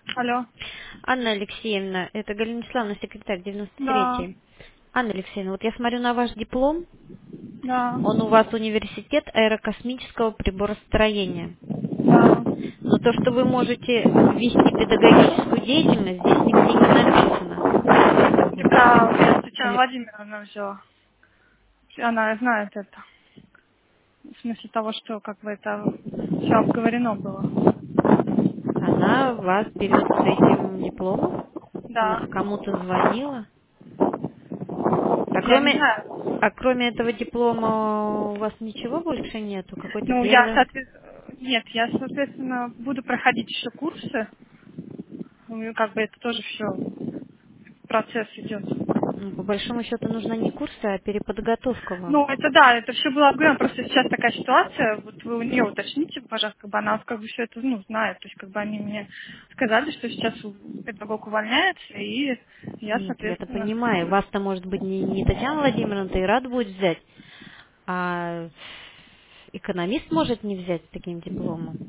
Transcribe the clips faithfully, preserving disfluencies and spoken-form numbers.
Алло. Анна Алексеевна, это Галина Иславовна, секретарь девяносто Да, третий. Анна Алексеевна, вот я смотрю на ваш диплом, да, он у вас университет аэрокосмического приборостроения. да. Но то, что вы можете вести педагогическую деятельность, здесь нигде не написано. Вот. Да, я Татьяна Или Владимировна взяла. Она знает это. В смысле того, что как бы это все обговорено было. она вас берет с этим дипломом? Она Да. кому-то звонила? А Я не кроме, знаю. а кроме этого диплома у вас ничего больше нету? Какой-то Ну, я, первый? соответственно, нет, я, соответственно, буду проходить еще курсы. Ну, и как бы это тоже все процесс идет. Ну, по большому счету нужна не курсы, а переподготовка вам. Ну, это да, это все было обговорено, просто сейчас такая ситуация, вот вы у нее уточните, пожалуйста, как бы она как бы все это, ну, знает, то есть как бы они мне сказали, что сейчас у- педагог увольняется, и я, Нет, я-то соответственно, понимаю. Вас-то, может быть, не, не Татьяна Владимировна-то и рад будет взять, а экономист может не взять с таким дипломом.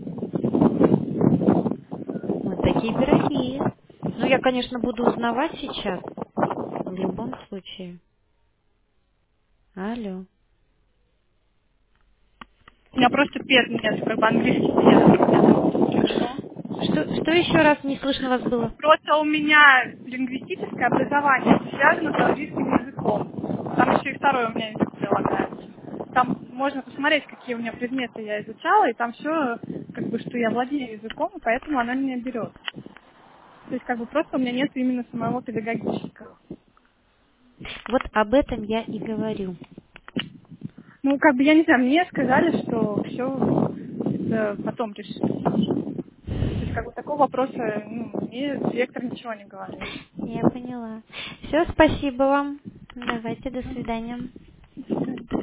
Вот такие пироги. Ну, я, конечно, буду узнавать сейчас, в любом случае. Алло. у меня просто пед нет, как бы английский нет. Что? Что, что еще раз не слышно вас было? Просто у меня лингвистическое образование связано с английским языком. Там еще и второй у меня язык прилагается. Там можно посмотреть, какие у меня предметы я изучала, и там все, как бы, что я владею языком, и поэтому она меня берет. То есть, как бы, просто у меня нет именно самого педагогического. Вот об этом я и говорю. Ну, как бы, я не знаю, мне сказали, что все потом решится. То есть, как бы, такого вопроса, ну, мне директор ничего не говорил. Я поняла. Все, спасибо вам. Давайте, до свидания.